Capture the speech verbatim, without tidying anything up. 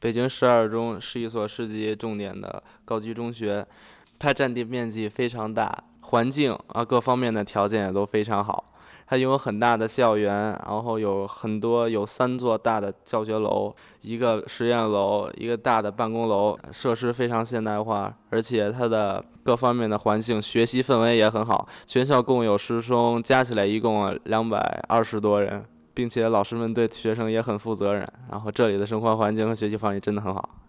北京十二中是一所市级重点的高级中学，它占地面积非常大，环境啊各方面的条件也都非常好。它拥有很大的校园，然后有很多有三座大的教学楼，一个实验楼，一个大的办公楼，设施非常现代化，而且它的各方面的环境、学习氛围也很好。全校共有师生，加起来一共两百二十多人，并且老师们对学生也很负责任。然后这里的生活环境和学习环境真的很好。